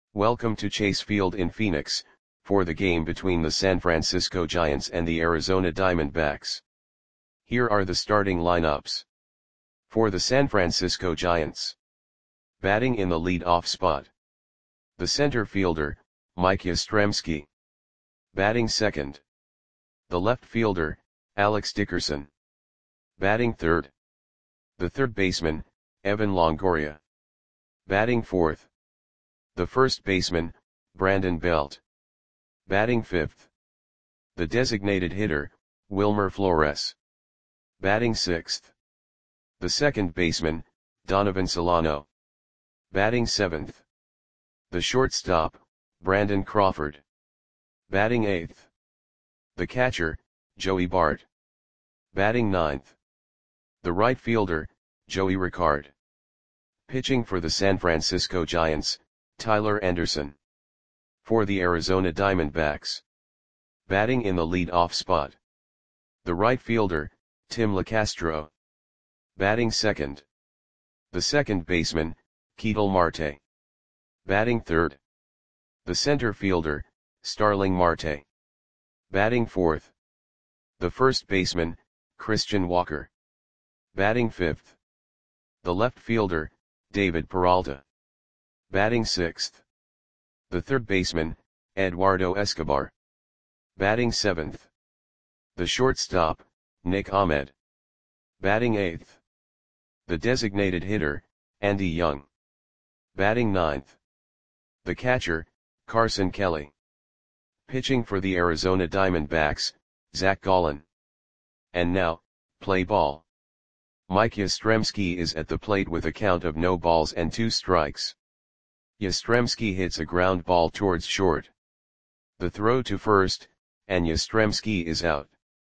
Welcome to Chase Field in Phoenix, for the game between the San Francisco Giants and the Arizona Diamondbacks. Here are the starting lineups. For the San Francisco Giants. Batting in the lead-off spot. The center fielder, Mike Yastrzemski. Batting second. The left fielder, Alex Dickerson. Batting third. The third baseman, Evan Longoria. Batting fourth. The first baseman, Brandon Belt. Batting fifth. The designated hitter, Wilmer Flores. Batting sixth. The second baseman, Donovan Solano. Batting seventh. The shortstop, Brandon Crawford. Batting eighth. The catcher, Joey Bart. Batting ninth. The right fielder, Joey Ricard. Pitching for the San Francisco Giants, Tyler Anderson. For the Arizona Diamondbacks. Batting in the lead-off spot. The right fielder, Tim Locastro. Batting second. The second baseman, Ketel Marte. Batting third. The center fielder, Starling Marte. Batting fourth. The first baseman, Christian Walker. Batting fifth. The left fielder, David Peralta. Batting sixth. The third baseman, Eduardo Escobar. Batting seventh. The shortstop, Nick Ahmed. Batting eighth. The designated hitter, Andy Young. Batting ninth. The catcher, Carson Kelly. Pitching for the Arizona Diamondbacks, Zach Gallen. And now, play ball. Mike Yastrzemski is at the plate with a count of no balls and 2 strikes. Yastrzemski hits a ground ball towards short. The throw to first, and Yastrzemski is out.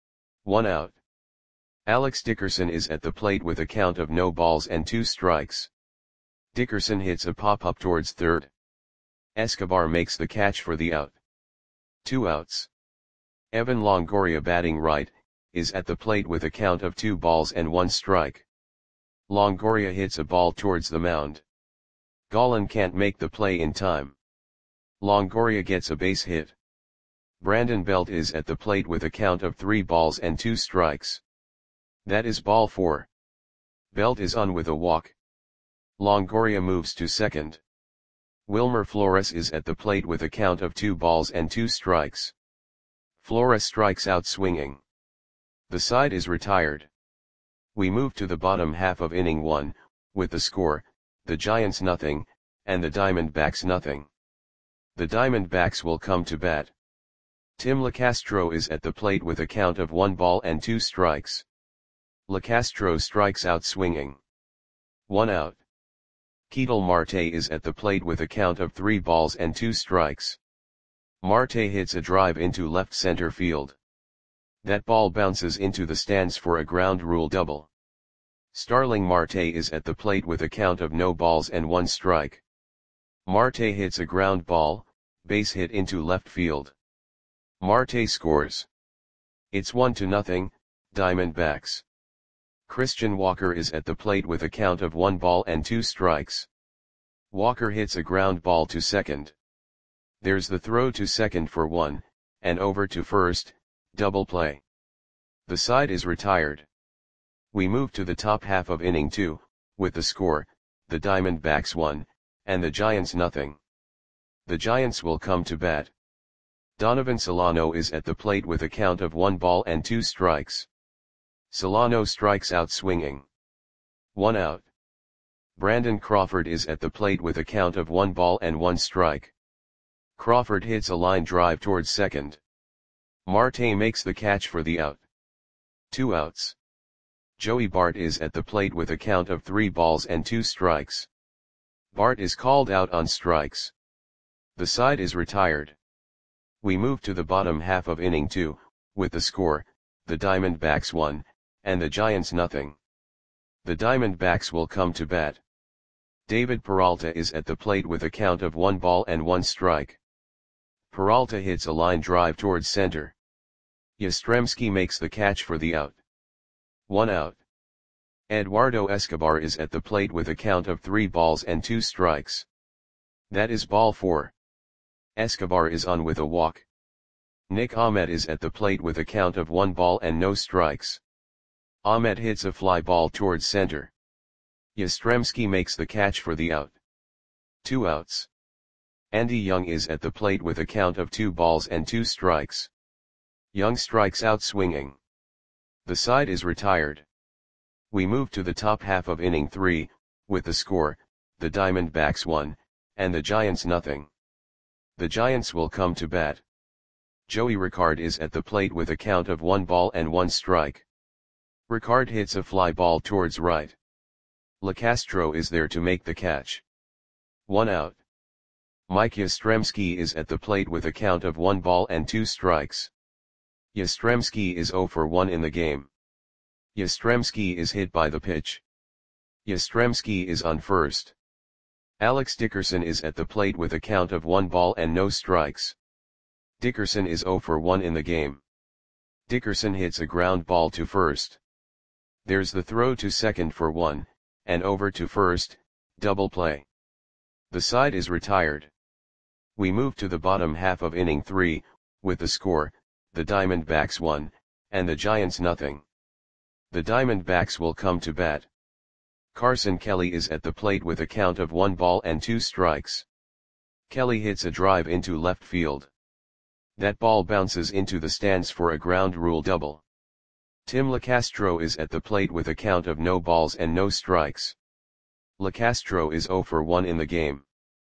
1 out. Alex Dickerson is at the plate with a count of no balls and 2 strikes. Dickerson hits a pop-up towards third. Escobar makes the catch for the out. 2 outs. Evan Longoria, batting right, is at the plate with a count of 2 balls and 1 strike. Longoria hits a ball towards the mound. Gallen can't make the play in time. Longoria gets a base hit. Brandon Belt is at the plate with a count of 3 balls and 2 strikes. That is ball 4. Belt is on with a walk. Longoria moves to second. Wilmer Flores is at the plate with a count of 2 balls and 2 strikes. Flores strikes out swinging. The side is retired. We move to the bottom half of inning 1, with the score, the Giants nothing, and the Diamondbacks nothing. The Diamondbacks will come to bat. Tim Locastro is at the plate with a count of 1 ball and 2 strikes. Locastro strikes out swinging. 1 out. Ketel Marte is at the plate with a count of 3 balls and 2 strikes. Marte hits a drive into left center field. That ball bounces into the stands for a ground rule double. Starling Marte is at the plate with a count of no balls and 1 strike. Marte hits a ground ball, base hit into left field. Marte scores. It's 1-0, Diamondbacks. Christian Walker is at the plate with a count of 1 ball and 2 strikes. Walker hits a ground ball to second. There's the throw to second for 1, and over to first, double play. The side is retired. We move to the top half of inning 2, with the score, the Diamondbacks 1, and the Giants nothing. The Giants will come to bat. Donovan Solano is at the plate with a count of 1 ball and 2 strikes. Solano strikes out swinging. 1 out. Brandon Crawford is at the plate with a count of 1 ball and 1 strike. Crawford hits a line drive towards second. Marte makes the catch for the out. 2 outs. Joey Bart is at the plate with a count of 3 balls and 2 strikes. Bart is called out on strikes. The side is retired. We move to the bottom half of inning 2, with the score, the Diamondbacks 1, and the Giants nothing. The Diamondbacks will come to bat. David Peralta is at the plate with a count of 1 ball and 1 strike. Peralta hits a line drive towards center. Yastrzemski makes the catch for the out. 1 out. Eduardo Escobar is at the plate with a count of 3 balls and 2 strikes. That is ball 4. Escobar is on with a walk. Nick Ahmed is at the plate with a count of 1 ball and no strikes. Ahmed hits a fly ball towards center. Yastrzemski makes the catch for the out. 2 outs. Andy Young is at the plate with a count of 2 balls and 2 strikes. Young strikes out swinging. The side is retired. We move to the top half of inning 3, with the score, the Diamondbacks 1, and the Giants nothing. The Giants will come to bat. Joey Ricard is at the plate with a count of 1 ball and 1 strike. Ricard hits a fly ball towards right. LeCastro is there to make the catch. 1 out. Mike Yastrzemski is at the plate with a count of 1 ball and 2 strikes. Yastrzemski is 0 for 1 in the game. Yastrzemski is hit by the pitch. Yastrzemski is on first. Alex Dickerson is at the plate with a count of 1 ball and no strikes. Dickerson is 0 for 1 in the game. Dickerson hits a ground ball to first. There's the throw to second for 1, and over to first, double play. The side is retired. We move to the bottom half of inning 3, with the score, the Diamondbacks 1, and the Giants nothing. The Diamondbacks will come to bat. Carson Kelly is at the plate with a count of 1 ball and 2 strikes. Kelly hits a drive into left field. That ball bounces into the stands for a ground rule double. Tim LeCastro is at the plate with a count of no balls and no strikes. LeCastro is 0 for 1 in the game.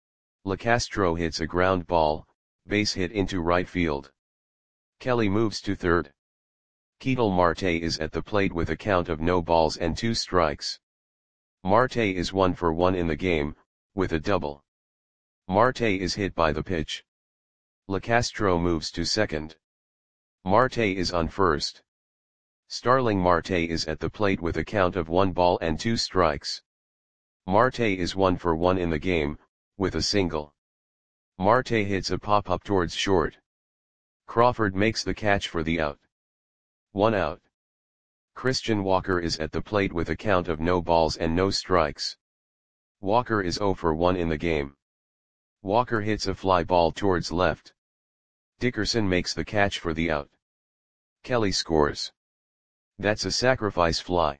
LeCastro hits a ground ball, base hit into right field. Kelly moves to third. Ketel Marte is at the plate with a count of no balls and 2 strikes. Marte is 1 for 1 in the game, with a double. Marte is hit by the pitch. LeCastro moves to second. Marte is on first. Starling Marte is at the plate with a count of 1 ball and 2 strikes. Marte is 1 for 1 in the game, with a single. Marte hits a pop-up towards short. Crawford makes the catch for the out. 1 out. Christian Walker is at the plate with a count of no balls and no strikes. Walker is 0 for 1 in the game. Walker hits a fly ball towards left. Dickerson makes the catch for the out. Kelly scores. That's a sacrifice fly.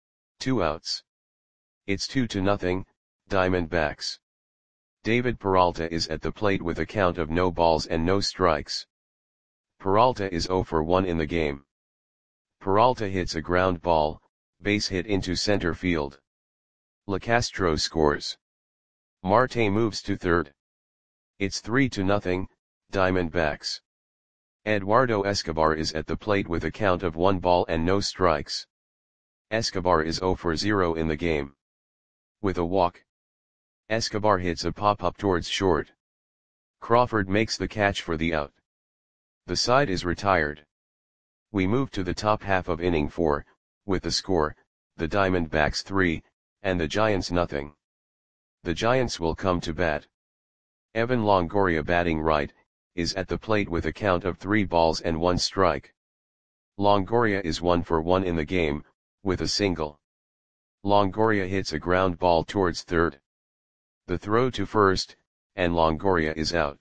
2 outs. It's 2-0, Diamondbacks. David Peralta is at the plate with a count of no balls and no strikes. Peralta is 0 for 1 in the game. Peralta hits a ground ball, base hit into center field. LeCastro scores. Marte moves to third. It's 3-0, Diamondbacks. Eduardo Escobar is at the plate with a count of 1 ball and no strikes. Escobar is 0 for 0 in the game. With a walk, Escobar hits a pop-up towards short. Crawford makes the catch for the out. The side is retired. We move to the top half of inning 4, with the score, the Diamondbacks 3, and the Giants nothing. The Giants will come to bat. Evan Longoria batting right, is at the plate with a count of 3 balls and 1 strike. Longoria is 1 for 1 in the game, with a single. Longoria hits a ground ball towards third. The throw to first, and Longoria is out.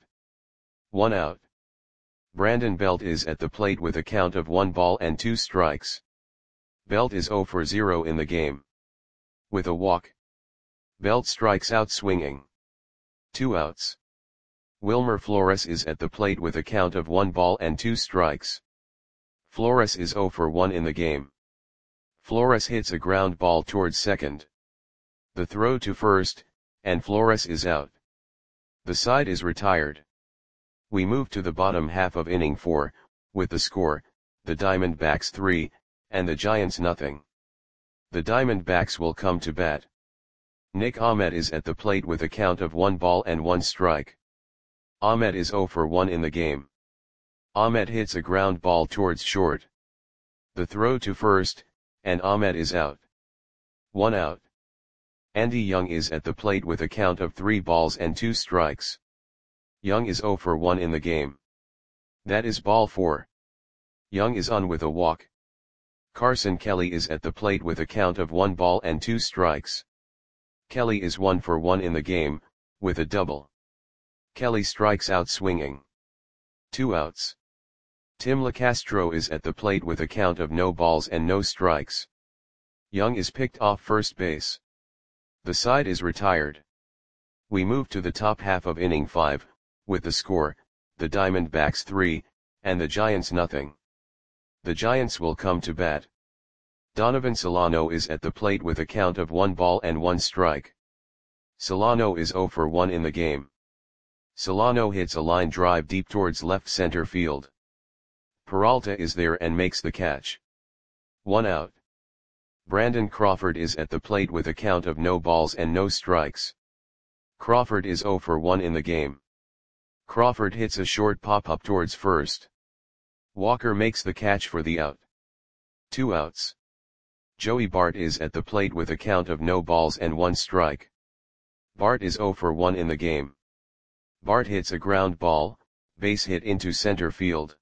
1 out. Brandon Belt is at the plate with a count of 1 ball and 2 strikes. Belt is 0 for 0 in the game. With a walk, Belt strikes out swinging. 2 outs. Wilmer Flores is at the plate with a count of 1 ball and 2 strikes. Flores is 0 for 1 in the game. Flores hits a ground ball towards second. The throw to first, and Flores is out. The side is retired. We move to the bottom half of inning 4, with the score, the Diamondbacks 3, and the Giants nothing. The Diamondbacks will come to bat. Nick Ahmed is at the plate with a count of 1 ball and 1 strike. Ahmed is 0 for 1 in the game. Ahmed hits a ground ball towards short. The throw to first, and Ahmed is out. 1 out. Andy Young is at the plate with a count of 3 balls and 2 strikes. Young is 0 for 1 in the game. That is ball 4. Young is on with a walk. Carson Kelly is at the plate with a count of 1 ball and 2 strikes. Kelly is 1 for 1 in the game, with a double. Kelly strikes out swinging. 2 outs. Tim LeCastro is at the plate with a count of no balls and no strikes. Young is picked off first base. The side is retired. We move to the top half of inning 5, with the score, the Diamondbacks 3, and the Giants nothing. The Giants will come to bat. Donovan Solano is at the plate with a count of 1 ball and 1 strike. Solano is 0 for 1 in the game. Solano hits a line drive deep towards left center field. Peralta is there and makes the catch. 1 out. Brandon Crawford is at the plate with a count of no balls and no strikes. Crawford is 0 for 1 in the game. Crawford hits a short pop-up towards first. Walker makes the catch for the out. 2 outs. Joey Bart is at the plate with a count of no balls and 1 strike. Bart is 0 for 1 in the game. Bart hits a ground ball, base hit into center field.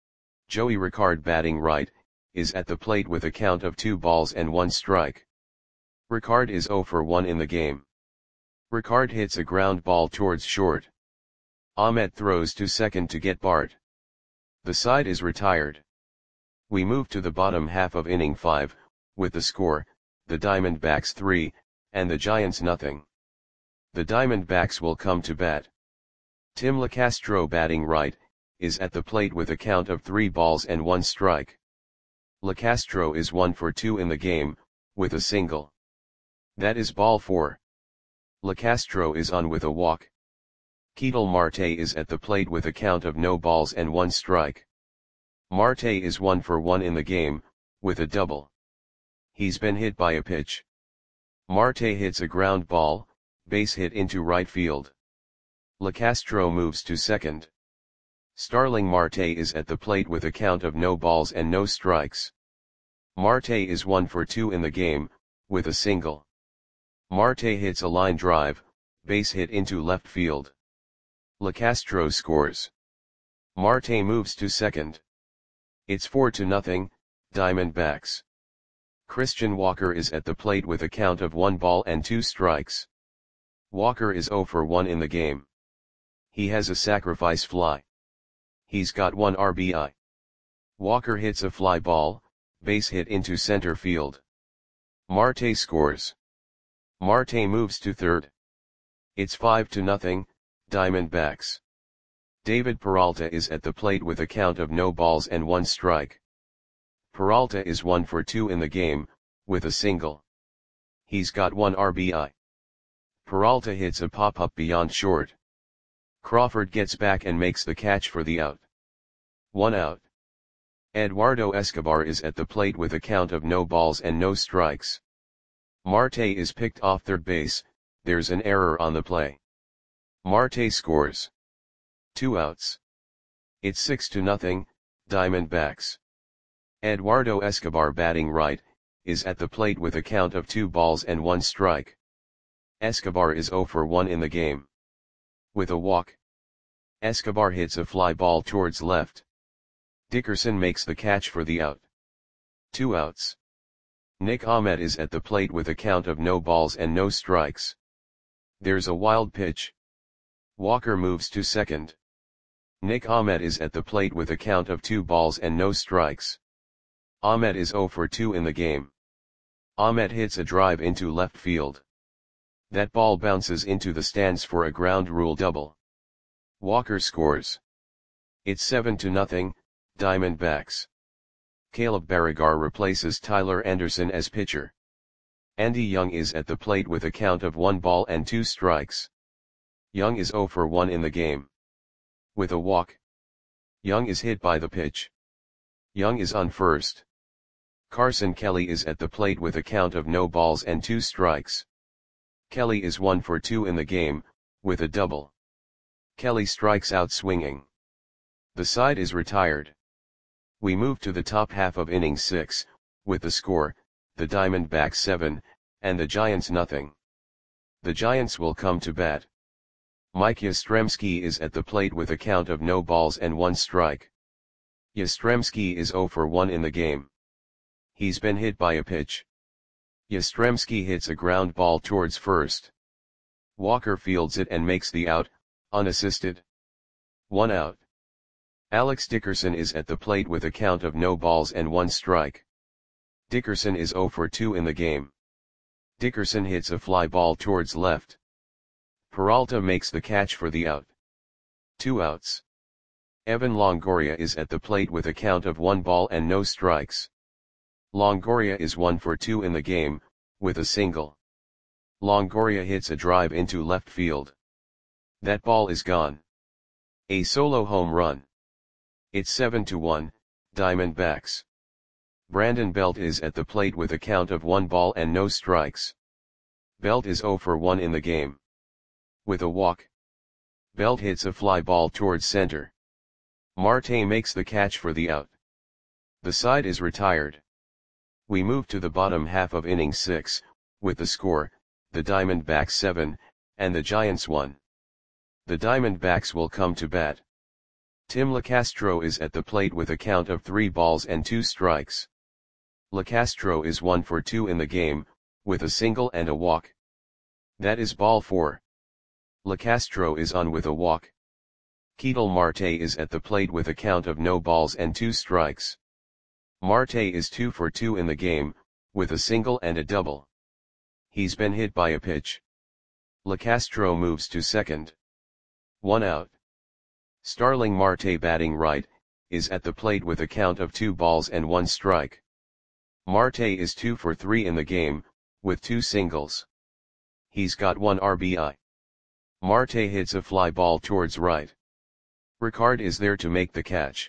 Joey Ricard, batting right, is at the plate with a count of 2 balls and 1 strike. Ricard is 0 for 1 in the game. Ricard hits a ground ball towards short. Ahmet throws to second to get Bart. The side is retired. We move to the bottom half of inning 5, with the score, the Diamondbacks 3, and the Giants nothing. The Diamondbacks will come to bat. Tim LeCastro, batting right, is at the plate with a count of 3 balls and 1 strike. LeCastro is 1 for 2 in the game, with a single. That is ball 4. LeCastro is on with a walk. Ketel Marte is at the plate with a count of no balls and 1 strike. Marte is 1 for 1 in the game, with a double. He's been hit by a pitch. Marte hits a ground ball, base hit into right field. LeCastro moves to second. Starling Marte is at the plate with a count of no balls and no strikes. Marte is 1 for 2 in the game, with a single. Marte hits a line drive, base hit into left field. LeCastro scores. Marte moves to second. It's 4-0, Diamondbacks. Christian Walker is at the plate with a count of 1 ball and 2 strikes. Walker is 0 for 1 in the game. He has a sacrifice fly. He's got 1 RBI. Walker hits a fly ball, base hit into center field. Marte scores. Marte moves to third. It's 5-0, Diamondbacks. David Peralta is at the plate with a count of no balls and 1 strike. Peralta is 1 for 2 in the game, with a single. He's got 1 RBI. Peralta hits a pop-up beyond short. Crawford gets back and makes the catch for the out. 1 out. Eduardo Escobar is at the plate with a count of no balls and no strikes. Marte is picked off third base, there's an error on the play. Marte scores. 2 outs. It's 6-0, Diamondbacks. Eduardo Escobar, batting right, is at the plate with a count of 2 balls and 1 strike. Escobar is 0 for 1 in the game. With a walk. Escobar hits a fly ball towards left. Dickerson makes the catch for the out. 2 outs. Nick Ahmed is at the plate with a count of no balls and no strikes. There's a wild pitch. Walker moves to second. Nick Ahmed is at the plate with a count of 2 balls and no strikes. Ahmed is 0 for 2 in the game. Ahmed hits a drive into left field. That ball bounces into the stands for a ground rule double. Walker scores. It's 7-0, Diamondbacks. Caleb Barragar replaces Tyler Anderson as pitcher. Andy Young is at the plate with a count of 1 ball and 2 strikes. Young is 0 for 1 in the game. With a walk. Young is hit by the pitch. Young is on first. Carson Kelly is at the plate with a count of no balls and 2 strikes. Kelly is 1 for 2 in the game, with a double. Kelly strikes out swinging. The side is retired. We move to the top half of inning 6, with the score, the Diamondbacks 7, and the Giants nothing. The Giants will come to bat. Mike Yastrzemski is at the plate with a count of no balls and 1 strike. Yastrzemski is 0 for 1 in the game. He's been hit by a pitch. Yastrzemski hits a ground ball towards first. Walker fields it and makes the out, Unassisted. 1 out. Alex Dickerson is at the plate with a count of no balls and 1 strike. Dickerson is 0 for 2 in the game. Dickerson hits a fly ball towards left. Peralta makes the catch for the out. 2 outs. Evan Longoria is at the plate with a count of 1 ball and no strikes. Longoria is 1 for 2 in the game, with a single. Longoria hits a drive into left field. That ball is gone. A solo home run. It's 7-1, Diamondbacks. Brandon Belt is at the plate with a count of 1 ball and no strikes. Belt is 0 for 1 in the game. With a walk. Belt hits a fly ball towards center. Marte makes the catch for the out. The side is retired. We move to the bottom half of inning 6, with the score, the Diamondbacks 7, and the Giants 1. The Diamondbacks will come to bat. Tim Locastro is at the plate with a count of 3 balls and 2 strikes. Locastro is 1 for 2 in the game, with a single and a walk. That is ball 4. Locastro is on with a walk. Ketel Marte is at the plate with a count of no balls and 2 strikes. Marte is 2 for 2 in the game, with a single and a double. He's been hit by a pitch. Locastro moves to second. 1 out. Starling Marte, batting right, is at the plate with a count of 2 balls and 1 strike. Marte is 2 for 3 in the game, with 2 singles. He's got 1 RBI. Marte hits a fly ball towards right. Ricard is there to make the catch.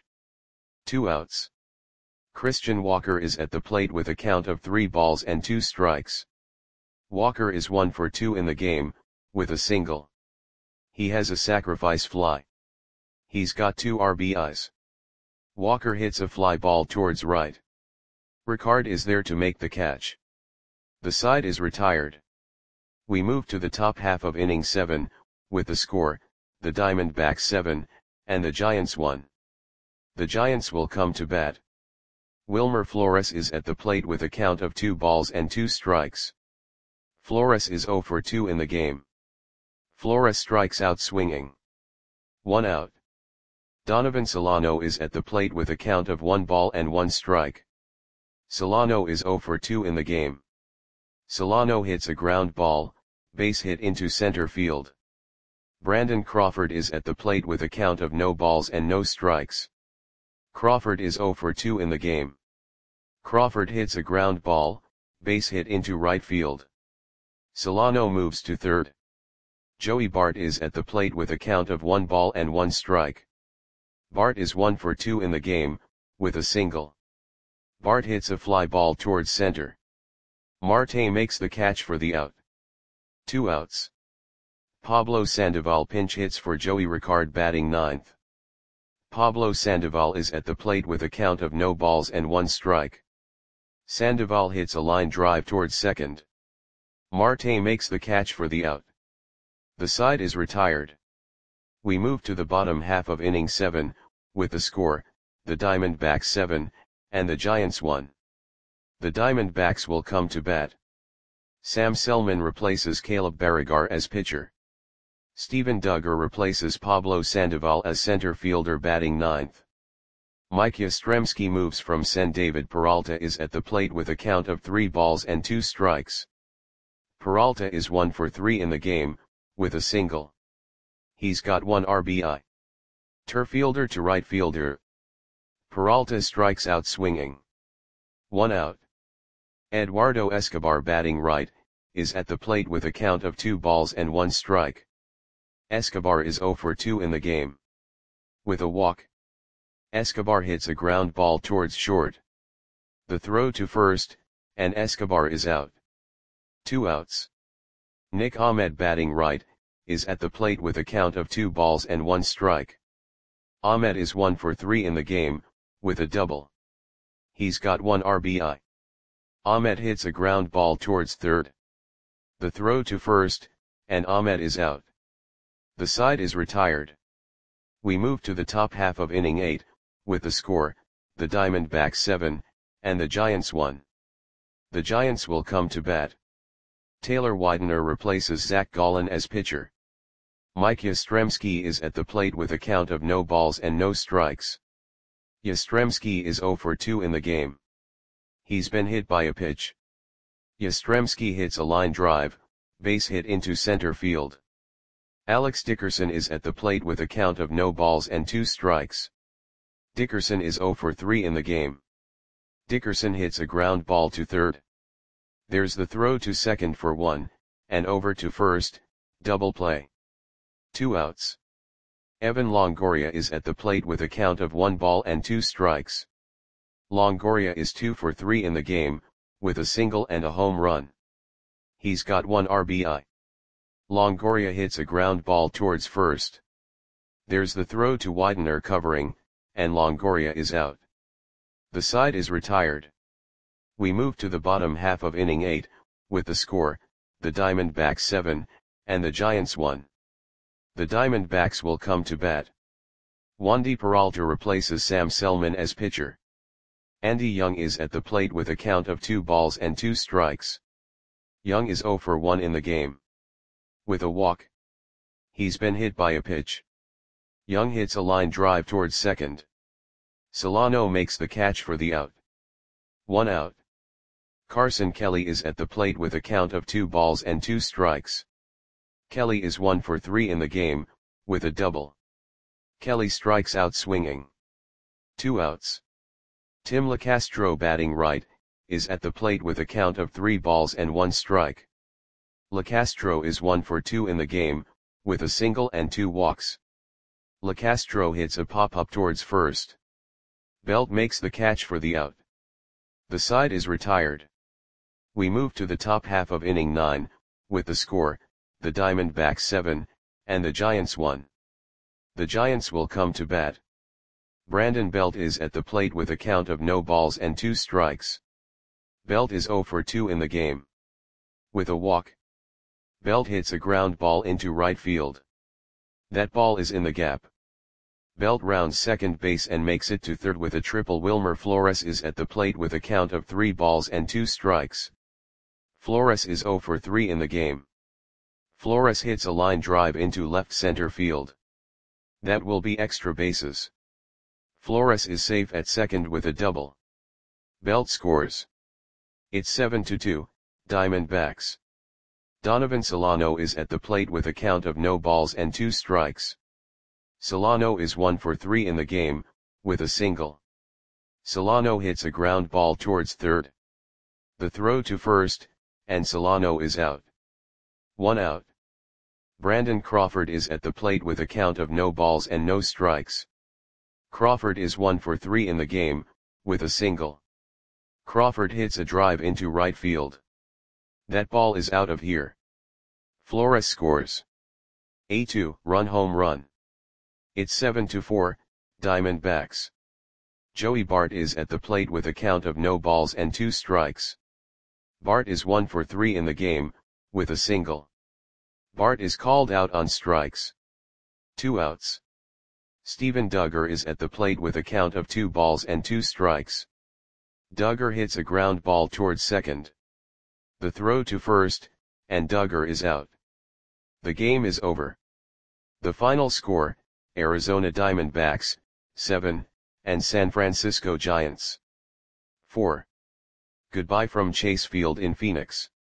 2 outs. Christian Walker is at the plate with a count of 3 balls and 2 strikes. Walker is 1 for 2 in the game, with a single. He has a sacrifice fly. He's got 2 RBIs. Walker hits a fly ball towards right. Ricard is there to make the catch. The side is retired. We move to the top half of inning 7, with the score, the Diamondbacks 7, and the Giants 1. The Giants will come to bat. Wilmer Flores is at the plate with a count of 2 balls and 2 strikes. Flores is 0 for 2 in the game. Flores strikes out swinging. 1 out. Donovan Solano is at the plate with a count of 1 ball and 1 strike. Solano is 0 for 2 in the game. Solano hits a ground ball, base hit into center field. Brandon Crawford is at the plate with a count of no balls and no strikes. Crawford is 0 for 2 in the game. Crawford hits a ground ball, base hit into right field. Solano moves to third. Joey Bart is at the plate with a count of 1 ball and 1 strike. Bart is 1 for 2 in the game, with a single. Bart hits a fly ball towards center. Marte makes the catch for the out. 2 outs. Pablo Sandoval pinch hits for Joey Ricard, batting ninth. Pablo Sandoval is at the plate with a count of no balls and 1 strike. Sandoval hits a line drive towards second. Marte makes the catch for the out. The side is retired. We move to the bottom half of inning 7, with the score, the Diamondbacks 7, and the Giants 1. The Diamondbacks will come to bat. Sam Selman replaces Caleb Barragar as pitcher. Steven Duggar replaces Pablo Sandoval as center fielder, batting ninth. Mike Yastrzemski moves from center. David Peralta is at the plate with a count of 3 balls and 2 strikes. Peralta is 1 for 3 in the game, with a single. He's got 1 RBI. Turf fielder to right fielder. Peralta strikes out swinging. 1 out. Eduardo Escobar, batting right, is at the plate with a count of 2 balls and 1 strike. Escobar is 0 for 2 in the game. With a walk. Escobar hits a ground ball towards short. The throw to first, and Escobar is out. 2 outs. Nick Ahmed, batting right, is at the plate with a count of 2 balls and 1 strike. Ahmed is 1 for 3 in the game, with a double. He's got 1 RBI. Ahmed hits a ground ball towards third. The throw to first, and Ahmed is out. The side is retired. We move to the top half of inning 8, with the score, the Diamondbacks 7, and the Giants 1. The Giants will come to bat. Taylor Widener replaces Zach Gallen as pitcher. Mike Yastrzemski is at the plate with a count of no balls and no strikes. Yastrzemski is 0 for 2 in the game. He's been hit by a pitch. Yastrzemski hits a line drive, base hit into center field. Alex Dickerson is at the plate with a count of no balls and 2 strikes. Dickerson is 0 for 3 in the game. Dickerson hits a ground ball to third. There's the throw to second for 1, and over to first, double play. 2 outs. Evan Longoria is at the plate with a count of 1 ball and 2 strikes. Longoria is 2 for 3 in the game, with a single and a home run. He's got 1 RBI. Longoria hits a ground ball towards first. There's the throw to Widener covering, and Longoria is out. The side is retired. We move to the bottom half of inning 8, with the score, the Diamondbacks 7, and the Giants 1. The Diamondbacks will come to bat. Wandy Peralta replaces Sam Selman as pitcher. Andy Young is at the plate with a count of 2 balls and 2 strikes. Young is 0 for 1 in the game. With a walk. He's been hit by a pitch. Young hits a line drive towards second. Solano makes the catch for the out. 1 out. Carson Kelly is at the plate with a count of 2 balls and 2 strikes. Kelly is 1 for 3 in the game, with a double. Kelly strikes out swinging. 2 outs. Tim LeCastro, batting right, is at the plate with a count of 3 balls and 1 strike. LeCastro is 1 for 2 in the game, with a single and 2 walks. LeCastro hits a pop-up towards first. Belt makes the catch for the out. The side is retired. We move to the top half of inning 9, with the score, the Diamondbacks 7, and the Giants 1. The Giants will come to bat. Brandon Belt is at the plate with a count of no balls and 2 strikes. Belt is 0 for 2 in the game. With a walk. Belt hits a ground ball into right field. That ball is in the gap. Belt rounds second base and makes it to third with a triple. Wilmer Flores is at the plate with a count of 3 balls and 2 strikes. Flores is 0 for 3 in the game. Flores hits a line drive into left center field. That will be extra bases. Flores is safe at second with a double. Belt scores. It's 7-2, Diamondbacks. Donovan Solano is at the plate with a count of no balls and 2 strikes. Solano is 1 for 3 in the game, with a single. Solano hits a ground ball towards third. The throw to first, and Solano is out. 1 out. Brandon Crawford is at the plate with a count of no balls and no strikes. Crawford is 1 for 3 in the game, with a single. Crawford hits a drive into right field. That ball is out of here. Flores scores. A 2-run home run. It's 7-4, Diamondbacks. Joey Bart is at the plate with a count of no balls and 2 strikes. Bart is 1 for 3 in the game, with a single. Bart is called out on strikes. 2 outs. Steven Duggar is at the plate with a count of 2 balls and 2 strikes. Duggar hits a ground ball towards second. The throw to first, and Duggar is out. The game is over. The final score, Arizona Diamondbacks, 7, and San Francisco Giants, 4. Goodbye from Chase Field in Phoenix.